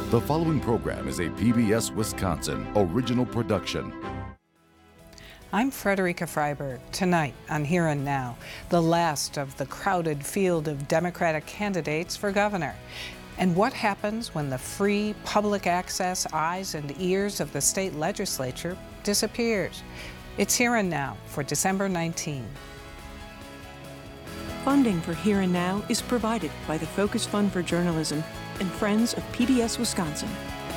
The following program is a PBS Wisconsin original production. I'm Frederica Freiberg. Tonight on Here and Now, the last of the crowded field of Democratic candidates for governor. And what happens when the free public access eyes and ears of the state legislature disappears? It's Here and Now for December 19. Funding for Here and Now is provided by the Focus Fund for Journalism and Friends of PBS Wisconsin.